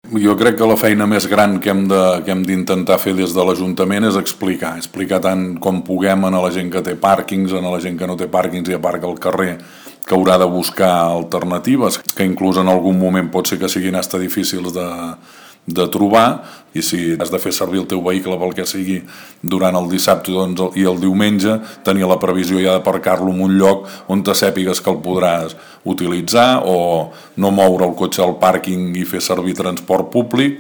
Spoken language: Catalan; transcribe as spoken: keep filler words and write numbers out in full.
Jo crec que la feina més gran que hem de, que hem d'intentar fer des de l'Ajuntament és explicar, explicar tant com puguem a la gent que té pàrquings, a la gent que no té pàrquings i aparca al carrer, que haurà de buscar alternatives, que inclús en algun moment pot ser que siguin hasta difícils de, de trobar, i si has de fer servir el teu vehicle pel que sigui durant el dissabte doncs, i el diumenge, tenir la previsió ja d'aparcar-lo en un lloc on te sàpigues que el podràs utilitzar, o no moure el cotxe al pàrquing i fer servir transport públic,